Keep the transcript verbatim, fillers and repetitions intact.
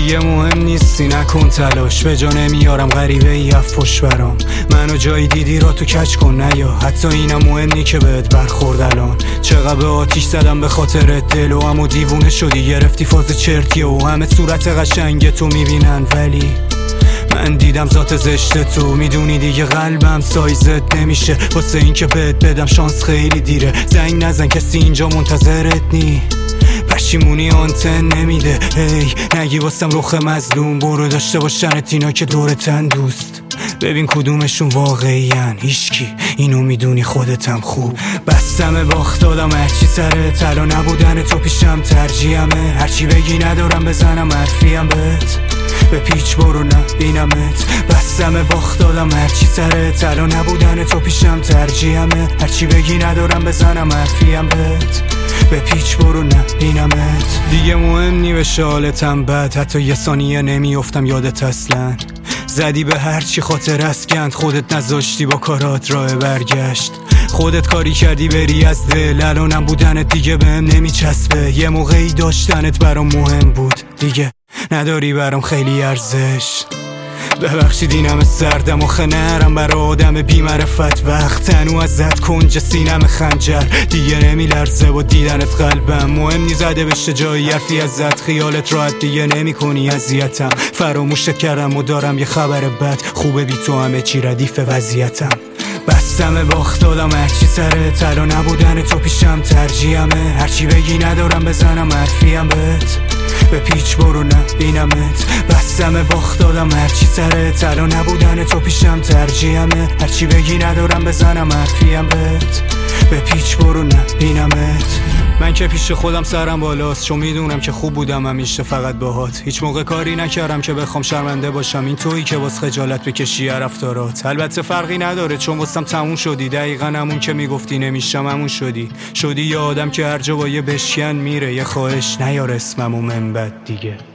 دیگه مهم نیستی نکن تلاش، به جا نمیارم غریبه ای افوش برام. منو جایی دیدی را تو کچ کن نیا، حتی اینم مهم نی که بهت برخورد الان. چقدر به آتیش زدم به خاطر دل و اما دیوونه شدی گرفتی فاز چرتیه و همه صورت قشنگ تو میبینن، ولی من دیدم ذات زشت تو. میدونی دیگه قلبم سایزت نمیشه، واسه این که بهت بدم شانس خیلی دیره. زنگ نزن کسی اینجا منتظرت نی، پشیمونی آنتن نمیده. هی نگی واسم رخ مظلوم، برو داشته باشنت اینا که دورتن دوست. ببین کدومشون واقعیان، هیچکی اینو میدونی خودتم خوب. بستم باخت دادم هرچی سره طلا نبودن تو پیشم ترجیحمه. هرچی بگی ندارم بزنم حرفیم بهت، به پیچ برو نبینمت. بستم باخت دادم هرچی سره طلا نبودن تو پیشم ترجیحمه. هرچی بگی ندارم بزنم حرفیم بهت، به پیچ برو نبینمت. دیگه مهم نی به شالتم بد، حتی یه ثانیه نمیافتم یادت اصلا. زدی به هرچی خاطر اسکند، خودت نذاشتی با کارات راه برگشت. خودت کاری کردی بری از دل، الانم بودنت دیگه بهم نمیچسبه. یه موقعی داشتنت برام مهم بود، دیگه نداری برام خیلی ارزش. ببخشید اینم سردم و نرم برای آدم بی معرفت. وقت تنو ازت کنج سینم خنجر، دیگه نمیلرزه با دیدنت قلبم. مهم نی زده بشه جایی حرفی ازت، خیالت راحت دیگه نمی کنی اذیتم. فراموشت کردم و دارم یه خبر بد، خوبه بی تو همه چی ردیف وضعیتم. بستم باخت دادم هرچی سره طلا نبودن تو پیشم ترجیحمه. هرچی بگی ندارم بزنم حرفیم بهت، به پیچ برو نبینمت. بستم باخت دادم هرچی سره طلا نبودن تو پیشم ترجیحمه. هرچی بگی ندارم بزنم حرفیم بهت، به پیچ برو نبینمت. من که پیش خودم سرم بالاست، چون میدونم که خوب بودم همیشه فقط باهات. هیچ موقع کاری نکردم که بخوام شرمنده باشم، این تویی که واس خجالت بکشی رفتارات. البته فرقی نداره چون واسم تموم شدی، دقیقاً همون که میگفتی نمیشم همون شدی. شدی یه آدم که هر جا با یه بشکن میره. یه خواهش نیار اسممو من بعد دیگه.